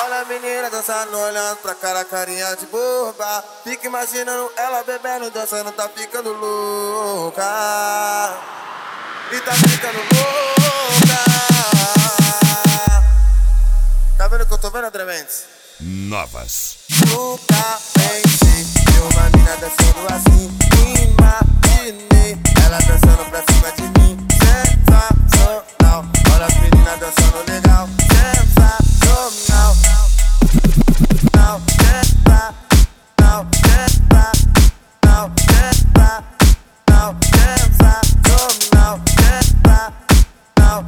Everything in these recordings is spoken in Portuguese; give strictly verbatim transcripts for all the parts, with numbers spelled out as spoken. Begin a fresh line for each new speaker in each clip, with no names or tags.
Olha a menina dançando, olhando pra cara, carinha de boba. Fica imaginando ela bebendo, dançando, tá ficando louca. E tá ficando louca. Tá vendo o que eu tô vendo, André Mendes?
Novas.
Nunca pensei ver uma mina dançando assim. Imaginei ela dançando pra cima de mim. Sensacional. Olha as meninas dançando legal. Sensacional. Não, sensacional. Não, sensacional. Não, sensacional. Não, sensacional. Não,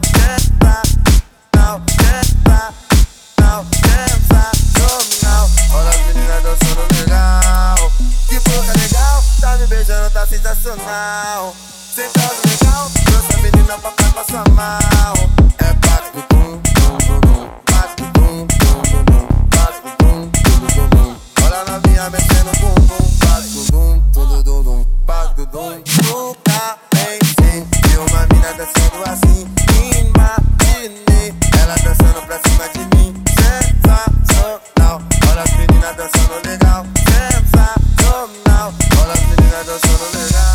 sensacional. Olha as meninas dançando legal. Que boca legal, tá me beijando, tá sensacional. Sentado legal, trouxe a menina pra cá, passa mal. É bato bum, bum, bum, bum. Bato bum, bum, bum, bum. Bato bum, bum, bum, bum. Olha a novinha mexendo bum, bum. Bato bum, tudo dum, dum. Bato bum. Nunca pensei ver uma mina dançando assim. Imaginei ela dançando pra cima de mim. Sensacional. Olha as meninas dançando legal. Sensacional. Olha as meninas dançando legal.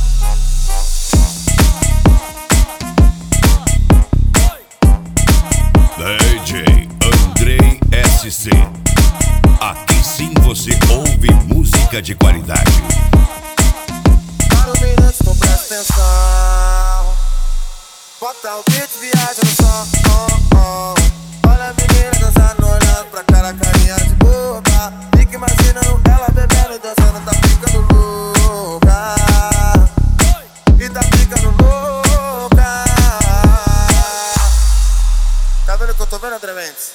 D J Andrei S C. Aqui sim você ouve música de qualidade.
Para o minuto, então presta atenção. Bota o beat, viaja no som. Oh, oh. Olha a menina dançando, olhando pra cara, carinha de boba. Fica imaginando ela bebendo, dançando, tá ficando louca. E tá ficando louca. Tá vendo o que eu tô vendo, André Mendes?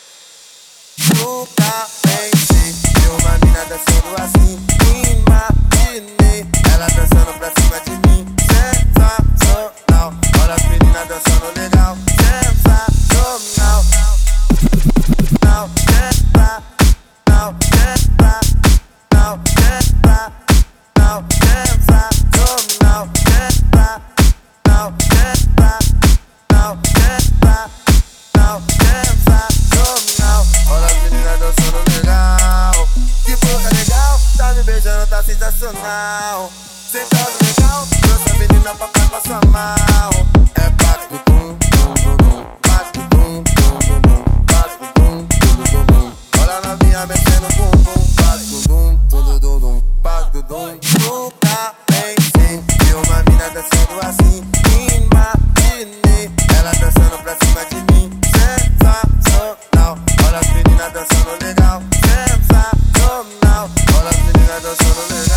Nunca pensei ver uma mina dançando assim. Imaginei ela dançando pra cima de mim. Sensacional. Olha as meninas dançando legal. Sensacional. Não, sensacional. Não, sensacional. Não, sensacional. Não, sensacional. Não, sensacional. Olha as meninas dançando legal. Que boca legal, tá me beijando, tá sensacional. Sentado legal, trouxe a menina pra cá, passa mal. É bato bum, bum, bum, bum. Bato bum, bum, bum, bum. Bato bum, bum, bum, bum. Olha a novinha mexendo bum, bum. Bato bum, tudo dum, dum. Bato bum. Nunca pensei ver uma mina dançando assim. Imaginei ela dançando pra cima de mim. Sensacional. Olha as meninas dançando legal. Sensacional. Olha as meninas dançando legal.